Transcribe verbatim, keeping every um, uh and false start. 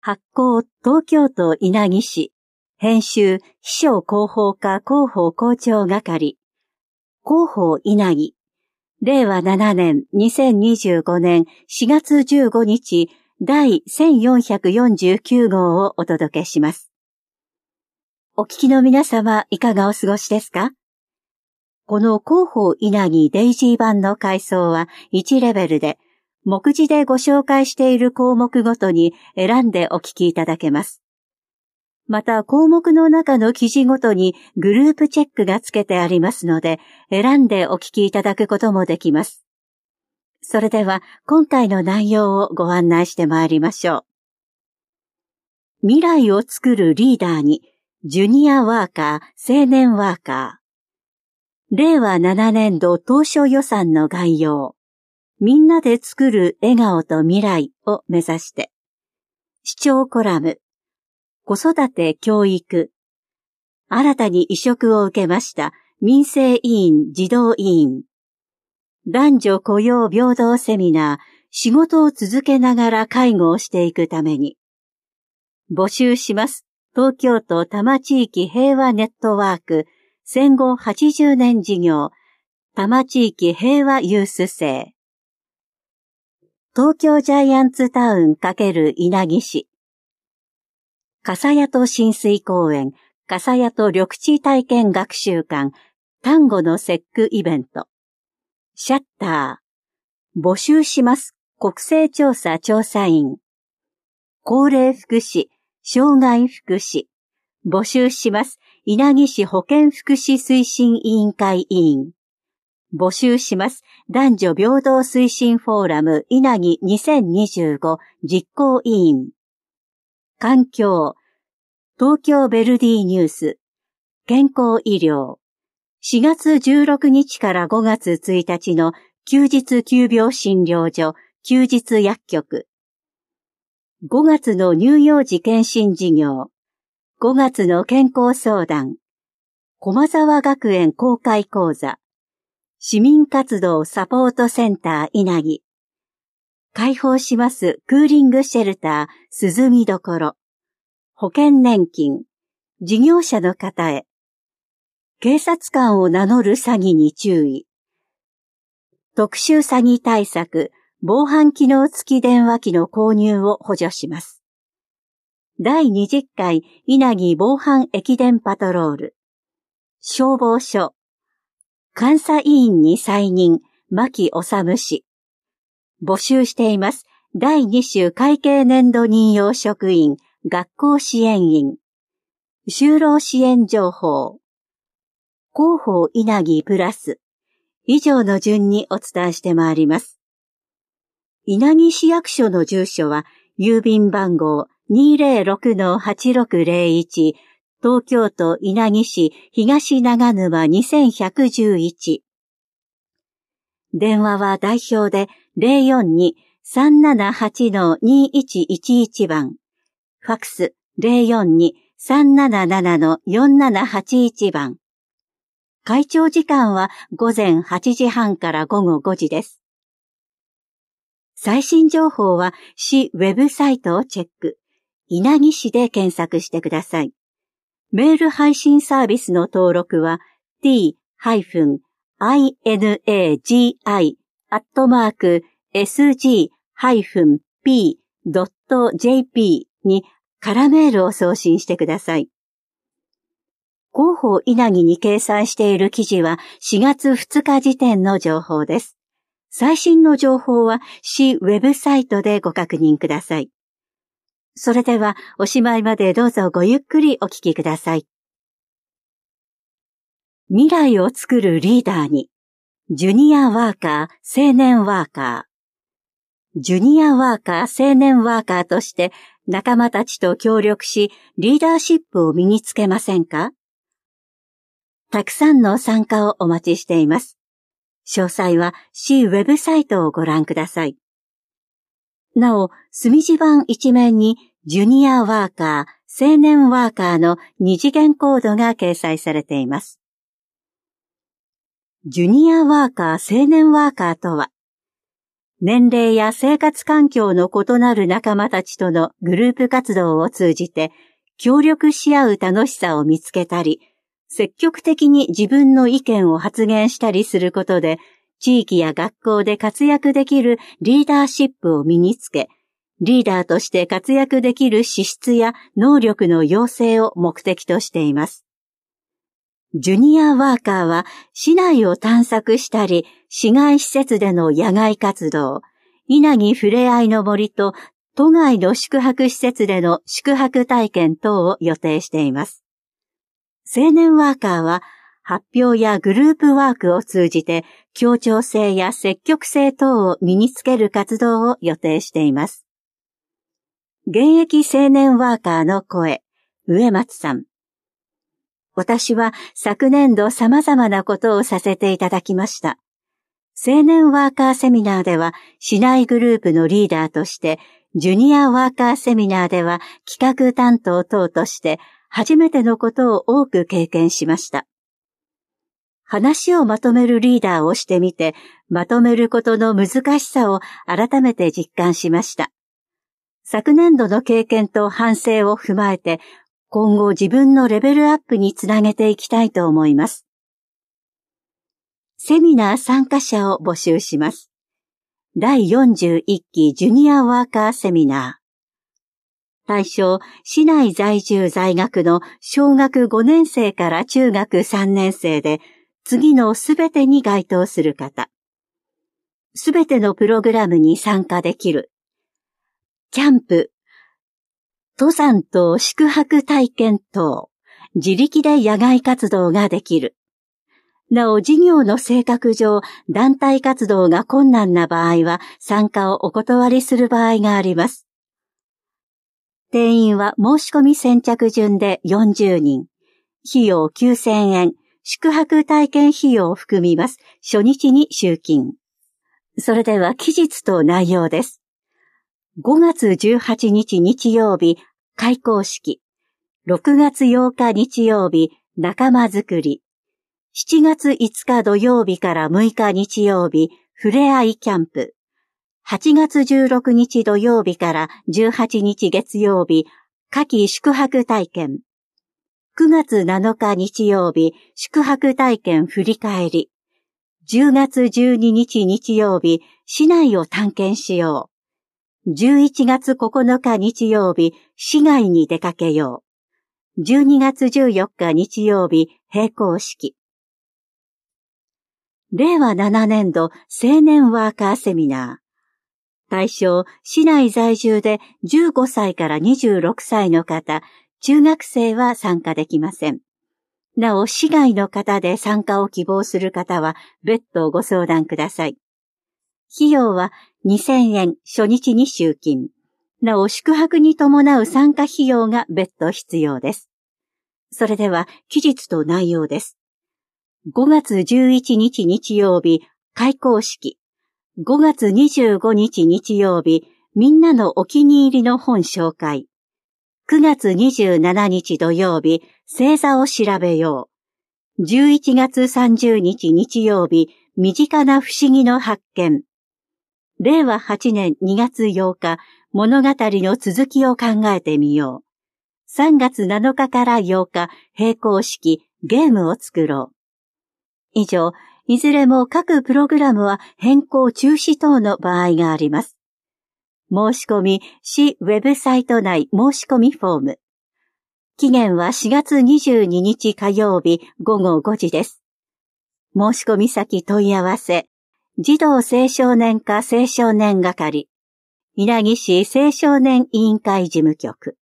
発行東京都稲城市、編集秘書広報課広報校長係、広報稲城、れいわななねんにせんにじゅうごねんしがつじゅうごにち第せんよんひゃくよんじゅうきゅう号をお届けします。お聞きの皆様いかがお過ごしですか？この広報稲城デイジー版の階層はいちレベルで、目次でご紹介している項目ごとに選んでお聞きいただけます。また項目の中の記事ごとにグループチェックがつけてありますので、選んでお聞きいただくこともできます。それでは今回の内容をご案内してまいりましょう。未来を作るリーダーに、ジュニアワーカー、青年ワーカー。れいわななねんど当初予算の概要。みんなで作る笑顔と未来を目指して。視聴コラム。子育て教育。新たに委嘱を受けました民生委員児童委員。男女雇用平等セミナー。仕事を続けながら介護をしていくために。募集します。東京都多摩地域平和ネットワーク。戦後はちじゅうねん事業。多摩地域平和ユース生。東京ジャイアンツタウン×稲城市。笠谷親水公園、笠谷緑地体験学習館、端午の節句イベント。シャッター。募集します。国勢調査調査員。高齢福祉、障害福祉。募集します。稲城市保健福祉推進委員会委員。募集します。男女平等推進フォーラム稲城にせんにじゅうご実行委員。環境。東京ベルディニュース。健康医療。しがつじゅうろくにちからごがつついたちの休日急病診療所、休日薬局。ごがつの乳幼児健診事業。ごがつの健康相談。駒沢学園公開講座。市民活動サポートセンター稲城。開放しますクーリングシェルター涼みどころ。保険年金。事業者の方へ。警察官を名乗る詐欺に注意。特殊詐欺対策。防犯機能付き電話機の購入を補助します。だいにじゅっかい稲城防犯駅伝パトロール。消防署。監査委員に再任、牧治氏。募集しています。だいに週会計年度任用職員、学校支援員。就労支援情報。広報稲城プラス。以上の順にお伝えしてまいります。稲城市役所の住所は、郵便番号 にーぜろろくのはちろくぜろいち、東京都稲城市東長沼にせんひゃくじゅういち。電話は代表で ゼロよんに さんななはちのにいちいちいち 番。ファクス ゼロよんに さんななななのよんななはちいち 番。開庁時間はごぜんはちじはんからごごごじです。最新情報は市ウェブサイトをチェック。稲城市で検索してください。メール配信サービスの登録は ティーハイフンアイエヌエージーアイ アットマーク エスジーハイフンピードットジェーピー に空メールを送信してください。広報稲城に掲載している記事はしがつふつか時点の情報です。最新の情報は市ウェブサイトでご確認ください。それではおしまいまでどうぞごゆっくりお聞きください。未来を作るリーダーに、ジュニアワーカー、青年ワーカー。ジュニアワーカー、青年ワーカーとして仲間たちと協力し、リーダーシップを身につけませんか？たくさんの参加をお待ちしています。詳細は市ウェブサイトをご覧ください。なお、墨字版一面にジュニアワーカー、青年ワーカーの二次元コードが掲載されています。ジュニアワーカー、青年ワーカーとは、 年齢や生活環境の異なる仲間たちとのグループ活動を通じて、協力し合う楽しさを見つけたり、積極的に自分の意見を発言したりすることで、地域や学校で活躍できるリーダーシップを身につけ、リーダーとして活躍できる資質や能力の養成を目的としています。ジュニアワーカーは市内を探索したり、市街施設での野外活動、稲城ふれあいの森と都外の宿泊施設での宿泊体験等を予定しています。青年ワーカーは発表やグループワークを通じて協調性や積極性等を身につける活動を予定しています。現役青年ワーカーの声、植松さん。私は昨年度様々なことをさせていただきました。青年ワーカーセミナーでは市内グループのリーダーとして、ジュニアワーカーセミナーでは企画担当等として初めてのことを多く経験しました。話をまとめるリーダーをしてみて、まとめることの難しさを改めて実感しました。昨年度の経験と反省を踏まえて、今後自分のレベルアップにつなげていきたいと思います。セミナー参加者を募集します。だいよんじゅういっきジュニアワーカーセミナー。対象、市内在住在学の小学ごねん生から中学さんねん生で、次のすべてに該当する方。すべてのプログラムに参加できる。キャンプ、登山等宿泊体験等、自力で野外活動ができる。なお、事業の性格上、団体活動が困難な場合は参加をお断りする場合があります。定員は申し込み先着順でよんじゅうにん。費用きゅうせんえん。宿泊体験費用を含みます。初日に集金。それでは期日と内容です。ごがつじゅうはちにち日曜日、開講式。ろくがつようか日曜日、仲間づくり。しちがついつか土曜日からむいか日曜日、ふれあいキャンプ。はちがつじゅうろくにち土曜日からじゅうはちにち月曜日、夏季宿泊体験。くがつなのか日曜日、宿泊体験振り返り。じゅうがつじゅうににち日曜日、市内を探検しよう。じゅういちがつここのか日曜日、市外に出かけよう。じゅうにがつじゅうよっか日曜日、閉校式。れいわななねんど青年ワーカーセミナー。対象、市内在住でじゅうごさいからにじゅうろくさいの方、中学生は参加できません。なお、市外の方で参加を希望する方は別途ご相談ください。費用はにせんえん初日に集金。なお、宿泊に伴う参加費用が別途必要です。それでは、期日と内容です。ごがつじゅういちにち日曜日、開講式。ごがつにじゅうごにち日曜日、みんなのお気に入りの本紹介。くがつにじゅうしちにち土曜日、星座を調べよう。じゅういちがつさんじゅうにち日曜日、身近な不思議の発見。れいわはちねんにがつようか、物語の続きを考えてみよう。さんがつなのかからようか、閉講式、ゲームを作ろう。以上、いずれも各プログラムは変更中止等の場合があります。申し込み、市ウェブサイト内申し込みフォーム。期限はしがつにじゅうににち火曜日ごごごじです。申し込み先問い合わせ、児童青少年課青少年係、稲城市青少年委員会事務局。